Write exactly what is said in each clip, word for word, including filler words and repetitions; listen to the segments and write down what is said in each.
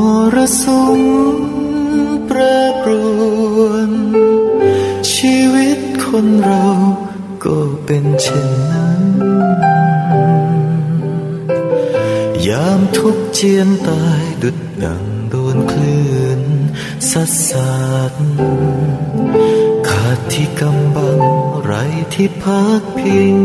รสุมแปรปรวนชีวิตคนเราก็เป็นเช่นนั้นยามทุกข์เจียนตายดุจดังโดนคลื่นซัดสาดขาดที่กำบังไร้ที่พักพิง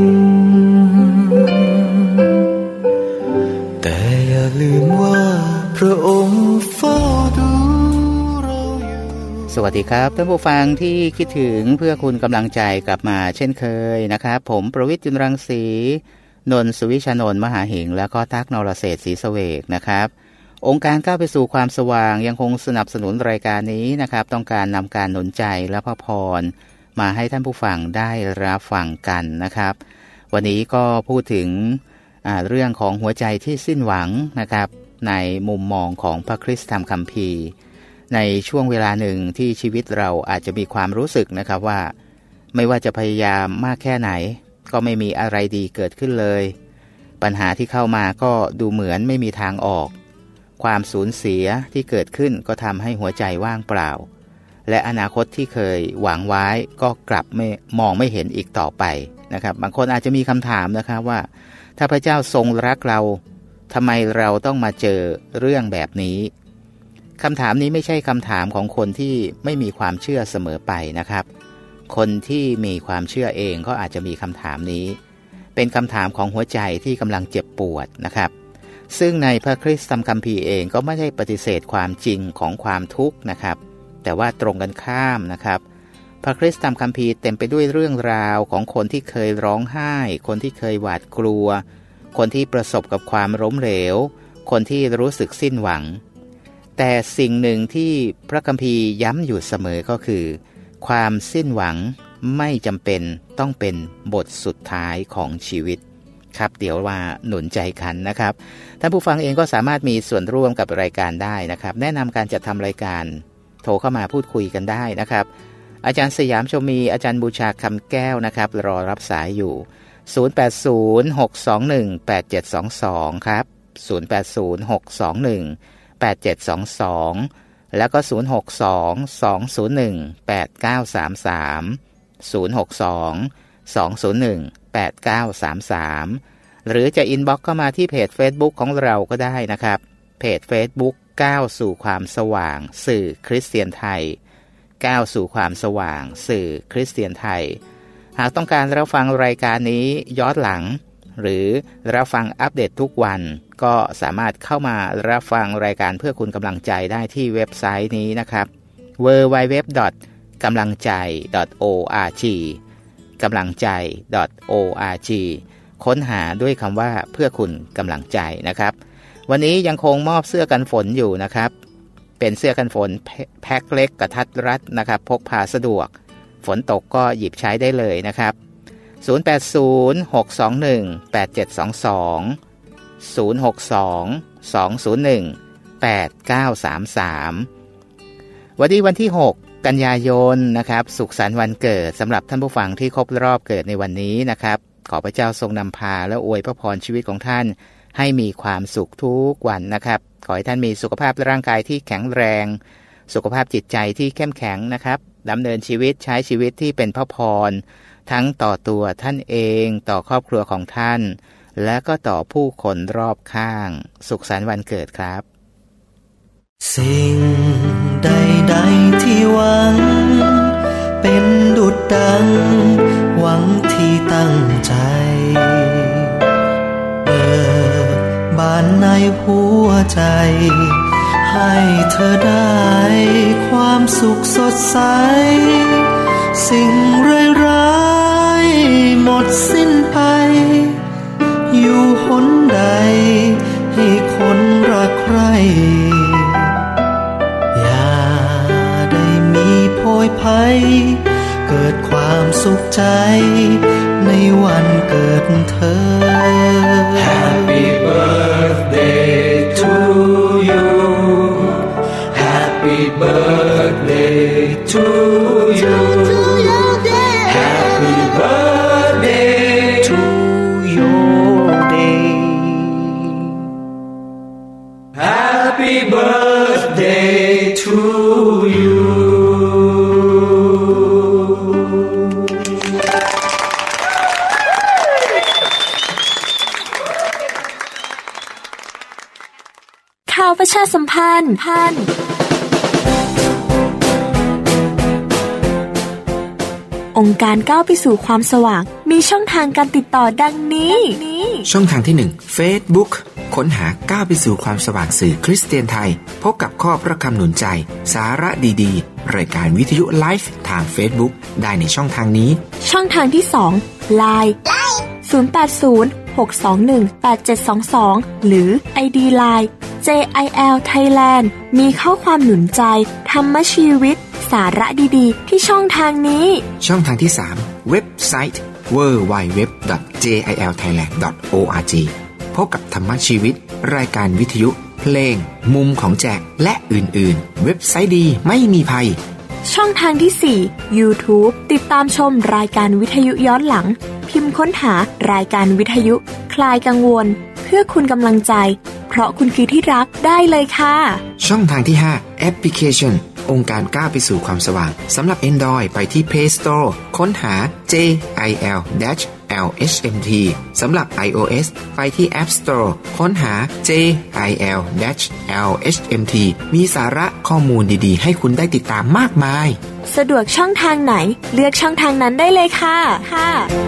แต่อย่าลืมว่าพระองค์เฝ้าดูเราอยู่สวัสดีครับท่านผู้ฟังที่คิดถึงเพื่อคุณกำลังใจกลับมาเช่นเคยนะครับผมประวิตร จุลรังสีนนท์ สุวิชานนท์มหาหิงและก็ตั๊ก นรเศรษฐ์ศรีเสวกนะครับองค์การก้าวไปสู่ความสว่างยังคงสนับสนุนรายการนี้นะครับต้องการนำการหนุนใจและพระพรมาให้ท่านผู้ฟังได้รับฟังกันนะครับวันนี้ก็พูดถึงเรื่องของหัวใจที่สิ้นหวังนะครับในมุมมองของพระคริสตธรรมคัมภีร์ในช่วงเวลาหนึ่งที่ชีวิตเราอาจจะมีความรู้สึกนะครับว่าไม่ว่าจะพยายามมากแค่ไหนก็ไม่มีอะไรดีเกิดขึ้นเลยปัญหาที่เข้ามาก็ดูเหมือนไม่มีทางออกความสูญเสียที่เกิดขึ้นก็ทำให้หัวใจว่างเปล่าและอนาคตที่เคยหวังไว้ก็กลับไม่มองไม่เห็นอีกต่อไปนะครับบางคนอาจจะมีคำถามนะครับว่าถ้าพระเจ้าทรงรักเราทำไมเราต้องมาเจอเรื่องแบบนี้คำถามนี้ไม่ใช่คำถามของคนที่ไม่มีความเชื่อเสมอไปนะครับคนที่มีความเชื่อเองก็อาจจะมีคำถามนี้เป็นคำถามของหัวใจที่กำลังเจ็บปวดนะครับซึ่งในพระคริสตธรรมคัมภีร์เองก็ไม่ได้ปฏิเสธความจริงของความทุกข์นะครับแต่ว่าตรงกันข้ามนะครับพระคริสตธรรมคัมภีร์เต็มไปด้วยเรื่องราวของคนที่เคยร้องไห้คนที่เคยหวาดกลัวคนที่ประสบกับความล้มเหลวคนที่รู้สึกสิ้นหวังแต่สิ่งหนึ่งที่พระคัมภีร์ย้ำอยู่เสมอก็คือความสิ้นหวังไม่จำเป็นต้องเป็นบทสุดท้ายของชีวิตครับเดี๋ยวว่าหนุนใจกันนะครับท่านผู้ฟังเองก็สามารถมีส่วนร่วมกับรายการได้นะครับแนะนำการจัดทำรายการโทรเข้ามาพูดคุยกันได้นะครับอาจารย์สยามชมีอาจารย์บูชาคำแก้วนะครับรอรับสายอยู่ศูนย์ แปด ศูนย์ หก สอง หนึ่ง แปด เจ็ด สอง สองครับศูนย์ แปด ศูนย์ หก สอง หนึ่ง แปด เจ็ด สอง สองแล้วก็ศูนย์ หก สอง สอง ศูนย์ หนึ่ง แปด เก้า สาม สามศูนย์ หก สอง สอง ศูนย์ หนึ่ง แปด เก้า สาม สามหรือจะอินบ็อกซ์เข้ามาที่เพจ Facebook ของเราก็ได้นะครับเพจ Facebook ก้าวสู่ความสว่างสื่อคริสเตียนไทยก้าวสู่ความสว่างสื่อคริสเตียนไทยหากต้องการรับฟังรายการนี้ย้อนหลังหรือรับฟังอัปเดตทุกวันก็สามารถเข้ามารับฟังรายการเพื่อคุณกำลังใจได้ที่เว็บไซต์นี้นะครับ ดับเบิลยู ดับเบิลยู ดับเบิลยู ดอท กำลังใจ ดอท โอ อาร์ จี กำลังใจ ดอท โอ อาร์ จี ค้นหาด้วยคำว่าเพื่อคุณกำลังใจนะครับวันนี้ยังคงมอบเสื้อกันฝนอยู่นะครับเป็นเสื้อกันฝนแพ็คเล็กกระทัดรัดนะครับพกพาสะดวกฝนตกก็หยิบใช้ได้เลยนะครับศูนย์ แปด ศูนย์ หก สอง หนึ่ง แปด เจ็ด สอง สอง ศูนย์ หก สอง สอง ศูนย์ หนึ่ง แปด เก้า สาม สามวันนี้วันที่หกกันยายนนะครับสุขสันต์วันเกิดสำหรับท่านผู้ฟังที่ครบรอบเกิดในวันนี้นะครับขอพระเจ้าทรงนำพาและอวยพระพรชีวิตของท่านให้มีความสุขทุกวันนะครับขอให้ท่านมีสุขภาพร่างกายที่แข็งแรงสุขภาพจิตใจที่เข้มแข็งนะครับดำเนินชีวิตใช้ชีวิตที่เป็นพระพรทั้งต่อตัวท่านเองต่อครอบครัวของท่านและก็ต่อผู้คนรอบข้างสุขสันต์วันเกิดครับสิ่งใดๆที่หวังเป็นดุจดังหวังที่ตั้งใจเปิดบานในหัวใจให้เธอได้ความสุขสดใสสิ่งร้ายๆหมดสิ้นไปอยู่หนใดให้คนรักใครอย่าได้มีโพยภัยเกิดความสุขใจในวันเกิดเธอ Happy birthday to you Happy birthday to you Happy birthday to your day Happy birthday to you ข่าวประชาสัมพันธ์พันองค์การก้าวไปสู่ความสว่างมีช่องทางการติดต่อดังนี้ช่องทางที่หนึ่ง Facebook ค้นหาก้าวไปสู่ความสว่างสื่อคริสเตียนไทยพบกับข้อพระคำหนุนใจสาระดีๆรายการวิทยุไลฟ์ทาง Facebook ได้ในช่องทางนี้ช่องทางที่สอง ไลน์ ศูนย์ แปด ศูนย์ หก สอง หนึ่ง แปด เจ็ด สอง สอง หรือ ไอ ดี ไลน์ เจ ไอ แอล Thailand มีข้อความหนุนใจธรรมชีวิตสาระดีๆที่ช่องทางนี้ช่องทางที่สามเว็บไซต์ ดับเบิลยู ดับเบิลยู ดับเบิลยู ดอท เจ ไอ แอล ไทยแลนด์ ดอท โอ อาร์ จี พบกับธรรมชีวิตรายการวิทยุเพลงมุมของแจกและอื่นๆเว็บไซต์ดีไม่มีภัยช่องทางที่สี่ YouTube ติดตามชมรายการวิทยุย้อนหลังพิมพ์ค้นหารายการวิทยุคลายกังวลเพื่อคุณกำลังใจเพราะคุณคือที่รักได้เลยค่ะช่องทางที่ห้าแอปพลิเคชันองค์การก้าวไปสู่ความสว่างสำหรับ Android ไปที่ Play Store ค้นหา เจ ไอ แอล แอล เอช เอ็ม ที สำหรับ iOS ไปที่ App Store ค้นหา เจ ไอ แอล แอล เอช เอ็ม ที มีสาระข้อมูลดีๆให้คุณได้ติดตามมากมายสะดวกช่องทางไหนเลือกช่องทางนั้นได้เลยค่ะค่ะ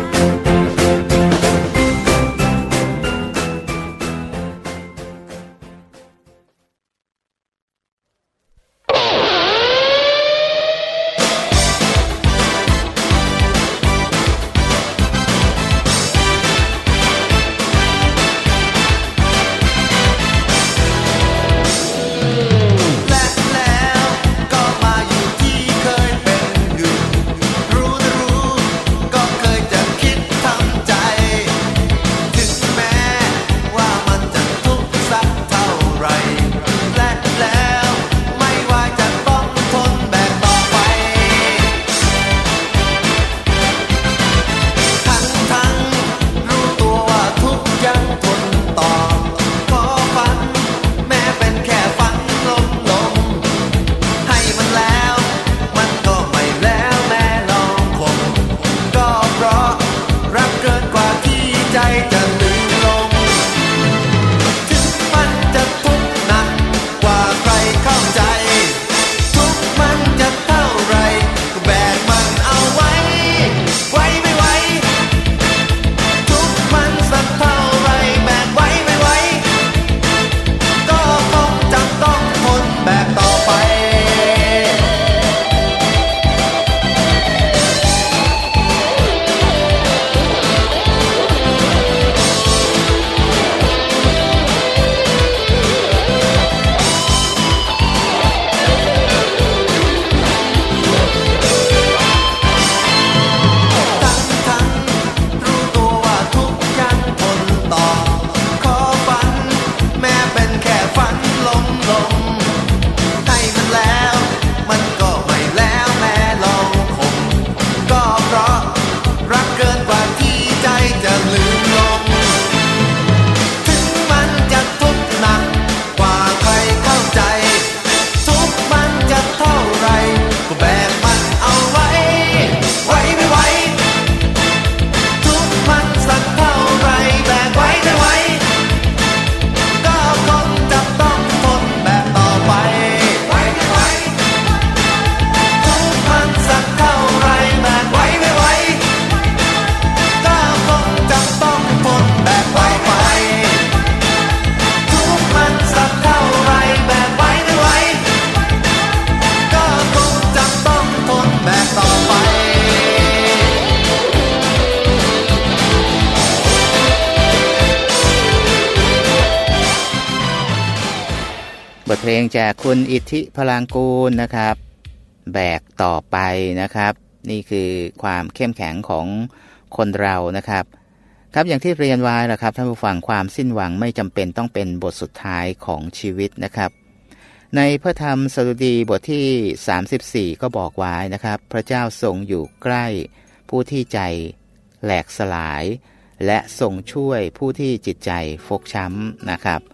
เพลงจากคุณอิทธิพลางกูลนะครับแบกต่อไปนะครับนี่คือความเข้มแข็งของคนเรานะครับครับอย่างที่เรียนไว้นะครับท่านผู้ฟังความสิ้นหวังไม่จำเป็นต้องเป็นบทสุดท้ายของชีวิตนะครับในพระธรรมสดุดีบทที่สามสิบสี่ก็บอกไว้นะครับพระเจ้าทรงอยู่ใกล้ผู้ที่ใจแหลกสลายและทรงช่วยผู้ที่จิตใจฟกช้ำนะครับ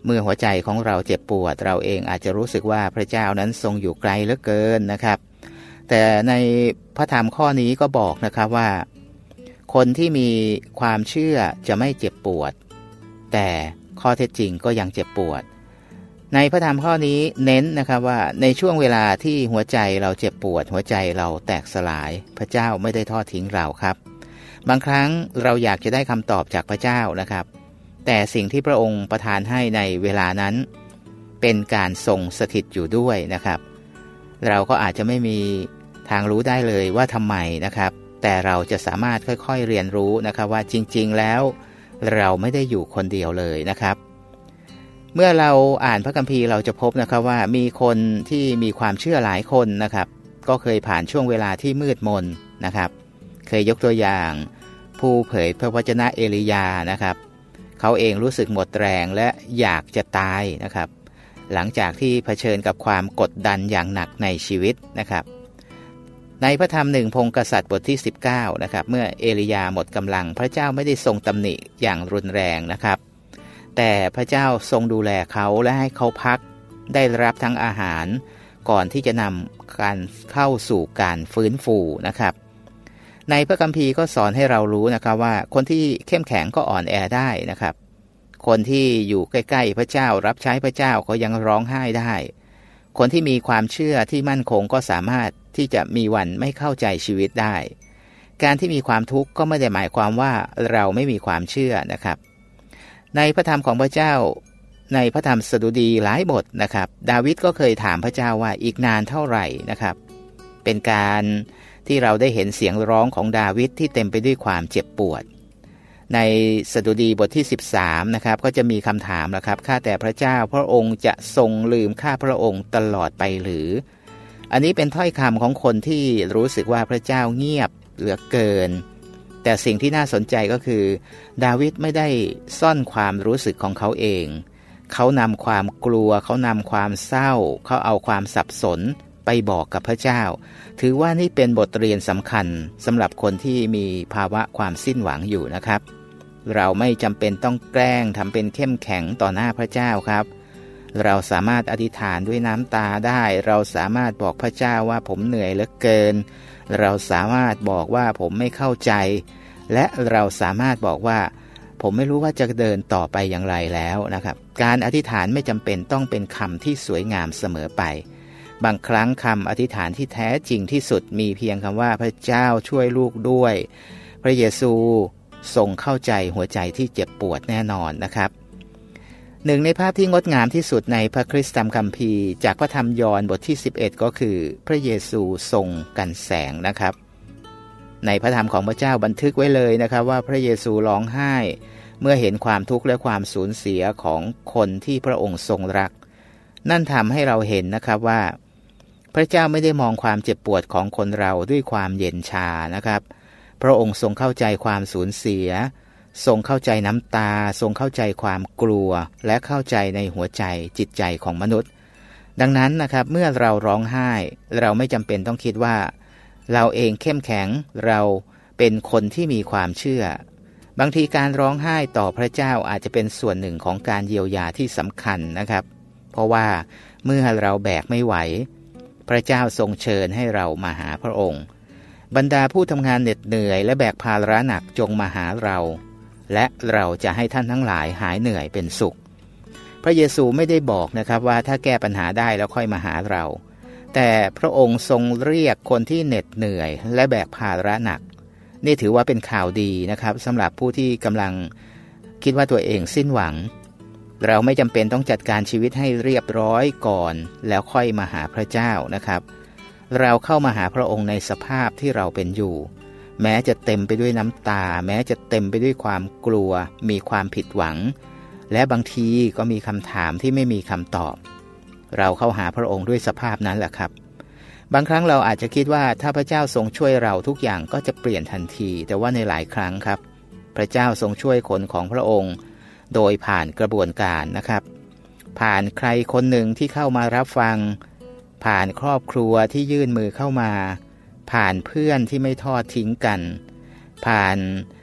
เมื่อหัวใจของเราเจ็บปวดเราเองอาจจะรู้สึกว่าพระเจ้านั้นทรงอยู่ไกลเหลือเกินนะครับแต่ในพระธรรมข้อนี้ก็บอกนะครับว่าคนที่มีความเชื่อจะไม่เจ็บปวดแต่ข้อเท็จจริงก็ยังเจ็บปวดในพระธรรมข้อนี้เน้นนะครับว่าในช่วงเวลาที่หัวใจเราเจ็บปวดหัวใจเราแตกสลายพระเจ้าไม่ได้ทอดทิ้งเราครับบางครั้งเราอยากจะได้คำตอบจากพระเจ้านะครับแต่สิ่งที่พระองค์ประทานให้ในเวลานั้นเป็นการทรงสถิตอยู่ด้วยนะครับเราก็อาจจะไม่มีทางรู้ได้เลยว่าทำไมนะครับแต่เราจะสามารถค่อยๆเรียนรู้นะครับว่าจริงๆแล้วเราไม่ได้อยู่คนเดียวเลยนะครับเมื่อเราอ่านพระคัมภีร์เราจะพบนะครับว่ามีคนที่มีความเชื่อหลายคนนะครับก็เคยผ่านช่วงเวลาที่มืดมนนะครับเคยยกตัวอย่างผู้เผยพระวจนะเอลียานะครับเขาเองรู้สึกหมดแรงและอยากจะตายนะครับหลังจากที่เผชิญกับความกดดันอย่างหนักในชีวิตนะครับในพระธรรมหนึ่งพงศ์กษัตริย์บทที่สิบเก้านะครับเมื่อเอลียาหมดกำลังพระเจ้าไม่ได้ทรงตำหนิอย่างรุนแรงนะครับแต่พระเจ้าทรงดูแลเขาและให้เขาพักได้รับทั้งอาหารก่อนที่จะนำการเข้าสู่การฟื้นฟูนะครับในพระคัมภีร์ก็สอนให้เรารู้นะครับว่าคนที่เข้มแข็งก็อ่อนแอได้นะครับคนที่อยู่ใกล้ๆพระเจ้ารับใช้พระเจ้าก็ยังร้องไห้ได้คนที่มีความเชื่อที่มั่นคงก็สามารถที่จะมีวันไม่เข้าใจชีวิตได้การที่มีความทุกข์ก็ไม่ได้หมายความว่าเราไม่มีความเชื่อนะครับในพระธรรมของพระเจ้าในพระธรรมสดุดีหลายบทนะครับดาวิดก็เคยถามพระเจ้าว่าอีกนานเท่าไหร่นะครับเป็นการที่เราได้เห็นเสียงร้องของดาวิดที่เต็มไปด้วยความเจ็บปวดในสดุดีบทที่สิบสามนะครับก็จะมีคำถามนะครับข้าแต่พระเจ้าพระองค์จะทรงลืมข้าพระองค์ตลอดไปหรืออันนี้เป็นถ้อยคำของคนที่รู้สึกว่าพระเจ้าเงียบเหลือเกินแต่สิ่งที่น่าสนใจก็คือดาวิดไม่ได้ซ่อนความรู้สึกของเขาเองเขานำความกลัวเขานำความเศร้าเขาเอาความสับสนไปบอกกับพระเจ้าถือว่านี่เป็นบทเรียนสำคัญสำหรับคนที่มีภาวะความสิ้นหวังอยู่นะครับเราไม่จำเป็นต้องแกล้งทำเป็นเข้มแข็งต่อหน้าพระเจ้าครับเราสามารถอธิษฐานด้วยน้ำตาได้เราสามารถบอกพระเจ้าว่าผมเหนื่อยเหลือเกินเราสามารถบอกว่าผมไม่เข้าใจและเราสามารถบอกว่าผมไม่รู้ว่าจะเดินต่อไปอย่างไรแล้วนะครับการอธิษฐานไม่จำเป็นต้องเป็นคำที่สวยงามเสมอไปบางครั้งคำอธิษฐานที่แท้จริงที่สุดมีเพียงคำว่าพระเจ้าช่วยลูกด้วยพระเยซูทรงเข้าใจหัวใจที่เจ็บปวดแน่นอนนะครับหนึ่งในภาพที่งดงามที่สุดในพระคริสตธรรมคัมภีร์จากพระธรรมยอห์นบทที่สิบเอ็ดก็คือพระเยซูทรงกันแสงนะครับในพระธรรมของพระเจ้าบันทึกไว้เลยนะครับว่าพระเยซูร้องไห้เมื่อเห็นความทุกข์และความสูญเสียของคนที่พระองค์ทรงรักนั่นทำให้เราเห็นนะครับว่าพระเจ้าไม่ได้มองความเจ็บปวดของคนเราด้วยความเย็นชานะครับพระองค์ทรงเข้าใจความสูญเสียทรงเข้าใจน้ำตาทรงเข้าใจความกลัวและเข้าใจในหัวใจจิตใจของมนุษย์ดังนั้นนะครับเมื่อเราร้องไห้เราไม่จำเป็นต้องคิดว่าเราเองเข้มแข็งเราเป็นคนที่มีความเชื่อบางทีการร้องไห้ต่อพระเจ้าอาจจะเป็นส่วนหนึ่งของการเยียวยาที่สำคัญนะครับเพราะว่าเมื่อเราแบกไม่ไหวพระเจ้าทรงเชิญให้เรามาหาพระองค์บรรดาผู้ทำงานเหน็ดเหนื่อยและแบกภาระหนักจงมาหาเราและเราจะให้ท่านทั้งหลายหายเหนื่อยเป็นสุขพระเยซูไม่ได้บอกนะครับว่าถ้าแก้ปัญหาได้แล้วค่อยมาหาเราแต่พระองค์ทรงเรียกคนที่เหน็ดเหนื่อยและแบกภาระหนักนี่ถือว่าเป็นข่าวดีนะครับสำหรับผู้ที่กำลังคิดว่าตัวเองสิ้นหวังเราไม่จำเป็นต้องจัดการชีวิตให้เรียบร้อยก่อนแล้วค่อยมาหาพระเจ้านะครับเราเข้ามาหาพระองค์ในสภาพที่เราเป็นอยู่แม้จะเต็มไปด้วยน้ำตาแม้จะเต็มไปด้วยความกลัวมีความผิดหวังและบางทีก็มีคำถามที่ไม่มีคำตอบเราเข้าหาพระองค์ด้วยสภาพนั้นแหละครับบางครั้งเราอาจจะคิดว่าถ้าพระเจ้าทรงช่วยเราทุกอย่างก็จะเปลี่ยนทันทีแต่ว่าในหลายครั้งครับพระเจ้าทรงช่วยคนของพระองค์โดยผ่านกระบวนการนะครับผ่านใครคนหนึ่งที่เข้ามารับฟังผ่านครอบครัวที่ยื่นมือเข้ามาผ่านเพื่อนที่ไม่ทอดทิ้งกันผ่าน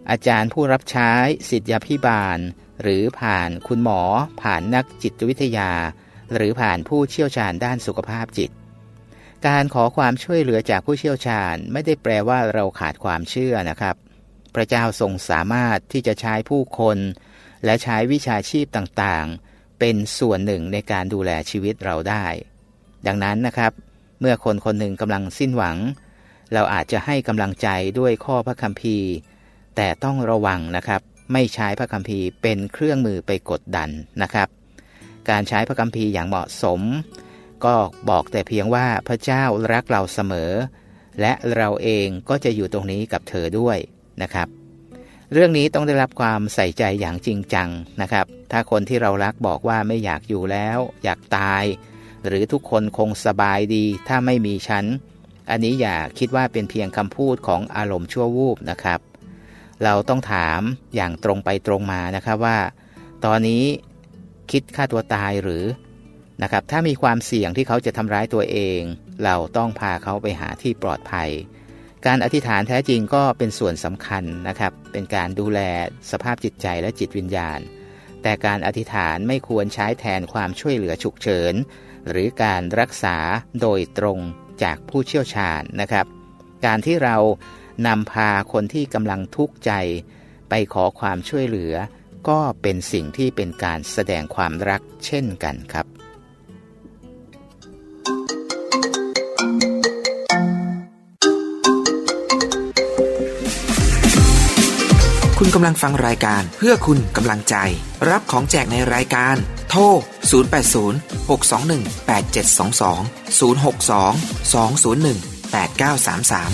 อาจารย์ผู้รับใช้ศิษยาภิบาลหรือผ่านคุณหมอผ่านนักจิตวิทยาหรือผ่านผู้เชี่ยวชาญด้านสุขภาพจิตการขอความช่วยเหลือจากผู้เชี่ยวชาญไม่ได้แปลว่าเราขาดความเชื่อนะครับพระเจ้าทรงสามารถที่จะใช้ผู้คนและใช้วิชาชีพต่างๆเป็นส่วนหนึ่งในการดูแลชีวิตเราได้ดังนั้นนะครับเมื่อคนคนหนึ่งกำลังสิ้นหวังเราอาจจะให้กำลังใจด้วยข้อพระคัมภีร์แต่ต้องระวังนะครับไม่ใช้พระคัมภีร์เป็นเครื่องมือไปกดดันนะครับการใช้พระคัมภีร์อย่างเหมาะสมก็บอกแต่เพียงว่าพระเจ้ารักเราเสมอและเราเองก็จะอยู่ตรงนี้กับเธอด้วยนะครับเรื่องนี้ต้องได้รับความใส่ใจอย่างจริงจังนะครับถ้าคนที่เรารักบอกว่าไม่อยากอยู่แล้วอยากตายหรือทุกคนคงสบายดีถ้าไม่มีฉันอันนี้อย่าคิดว่าเป็นเพียงคำพูดของอารมณ์ชั่ววูบนะครับเราต้องถามอย่างตรงไปตรงมานะครับว่าตอนนี้คิดฆ่าตัวตายหรือนะครับถ้ามีความเสี่ยงที่เขาจะทำร้ายตัวเองเราต้องพาเขาไปหาที่ปลอดภัยการอธิษฐานแท้จริงก็เป็นส่วนสำคัญนะครับเป็นการดูแลสภาพจิตใจและจิตวิญญาณแต่การอธิษฐานไม่ควรใช้แทนความช่วยเหลือฉุกเฉินหรือการรักษาโดยตรงจากผู้เชี่ยวชาญนะครับการที่เรานำพาคนที่กำลังทุกข์ใจไปขอความช่วยเหลือก็เป็นสิ่งที่เป็นการแสดงความรักเช่นกันครับคุณกำลังฟังรายการเพื่อคุณกำลังใจรับของแจกในรายการโทรศูนย์ แปด ศูนย์ หก สอง หนึ่ง แปด เจ็ด สอง สอง ศูนย์ หก สอง สอง ศูนย์ หนึ่ง แปด เก้า สาม สาม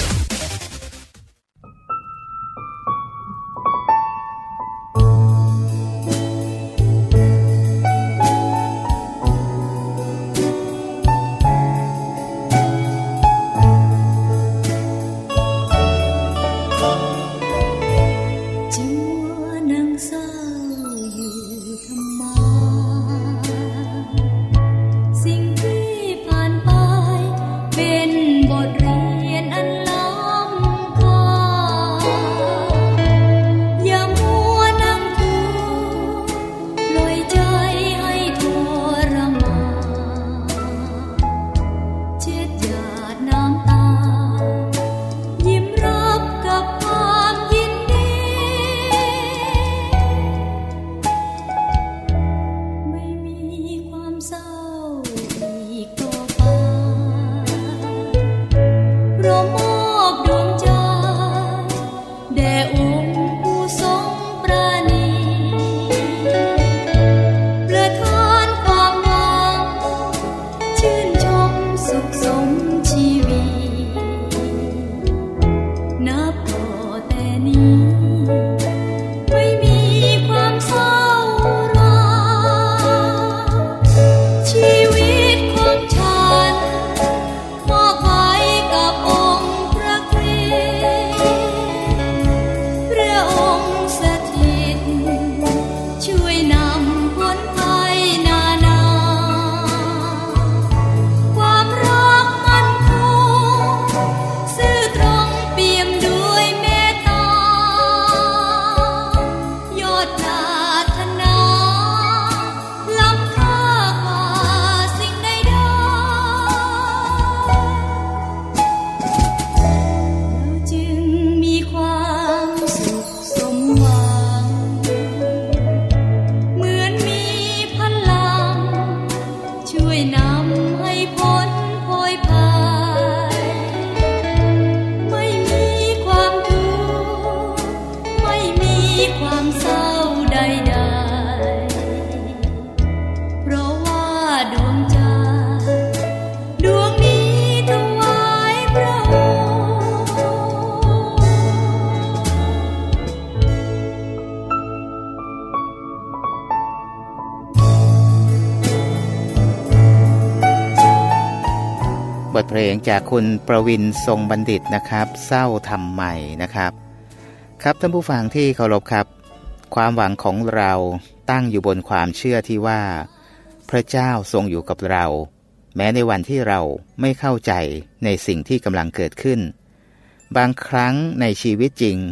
บทเพลงจากคุณประวินทรงบัณฑิตนะครับเศร้าทำไมนะครับครับท่านผู้ฟังที่เคารพครับความหวังของเราตั้งอยู่บนความเชื่อที่ว่าพระเจ้าทรงอยู่กับเราแม้ในวันที่เราไม่เข้าใจในสิ่งที่กำลังเกิดขึ้นบางครั้งในชีวิตจริง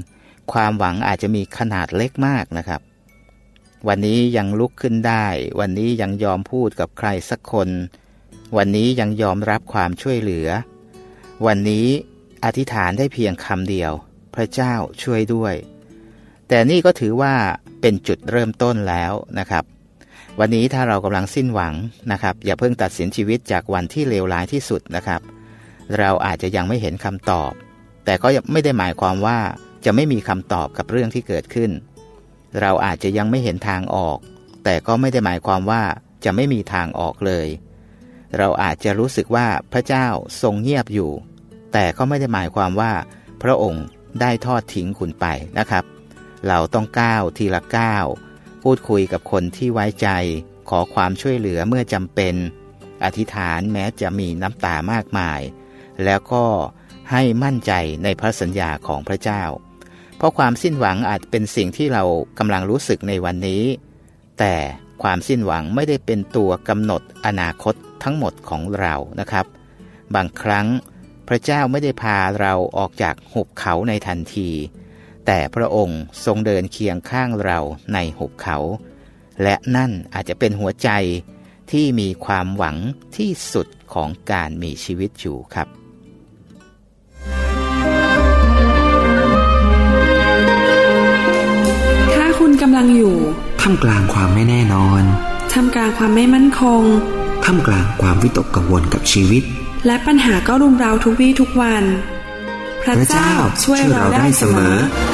ความหวังอาจจะมีขนาดเล็กมากนะครับวันนี้ยังลุกขึ้นได้วันนี้ยังยอมพูดกับใครสักคนวันนี้ยังยอมรับความช่วยเหลือวันนี้อธิษฐานได้เพียงคำเดียวพระเจ้าช่วยด้วยแต่นี่ก็ถือว่าเป็นจุดเริ่มต้นแล้วนะครับวันนี้ถ้าเรากำลังสิ้นหวังนะครับอย่าเพิ่งตัดสินชีวิตจากวันที่เลวร้ายที่สุดนะครับเราอาจจะยังไม่เห็นคำตอบแต่ก็ไม่ได้หมายความว่าจะไม่มีคำตอบกับเรื่องที่เกิดขึ้นเราอาจจะยังไม่เห็นทางออกแต่ก็ไม่ได้หมายความว่าจะไม่มีทางออกเลยเราอาจจะรู้สึกว่าพระเจ้าทรงเงียบอยู่แต่ก็ไม่ได้หมายความว่าพระองค์ได้ทอดทิ้งคุณไปนะครับเราต้องก้าวทีละก้าวพูดคุยกับคนที่ไว้ใจขอความช่วยเหลือเมื่อจำเป็นอธิษฐานแม้จะมีน้ำตามากมายแล้วก็ให้มั่นใจในพระสัญญาของพระเจ้าเพราะความสิ้นหวังอาจเป็นสิ่งที่เรากำลังรู้สึกในวันนี้แต่ความสิ้นหวังไม่ได้เป็นตัวกำหนดอนาคตทั้งหมดของเรานะครับบางครั้งพระเจ้าไม่ได้พาเราออกจากหุบเขาในทันทีแต่พระองค์ทรงเดินเคียงข้างเราในหุบเขาและนั่นอาจจะเป็นหัวใจที่มีความหวังที่สุดของการมีชีวิตอยู่ครับถ้าคุณกำลังอยู่ท่ามกลางความไม่แน่นอนท่ามกลางความไม่มั่นคงท่ามกลางความวิตกกังวลกับชีวิตและปัญหาก็รุมเร้าทุกวี่ทุกวันพระเจ้าช่วยเราได้เสมอ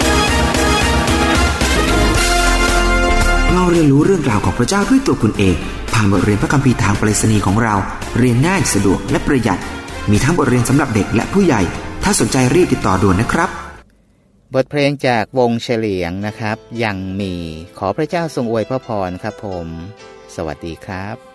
เราเรียนรู้เรื่องราวของพระเจ้าด้วยตัวคุณเองผ่านบทเรียนพระคัมภีร์ทางไปรษณีย์ของเราเรียนง่ายสะดวกและประหยัดมีทั้งบทเรียนสำหรับเด็กและผู้ใหญ่ถ้าสนใจรีบติดต่อด่วนนะครับบทเพลงจากวงเฉลียงนะครับยังมีขอพระเจ้าทรงอวยพระพรครับผมสวัสดีครับ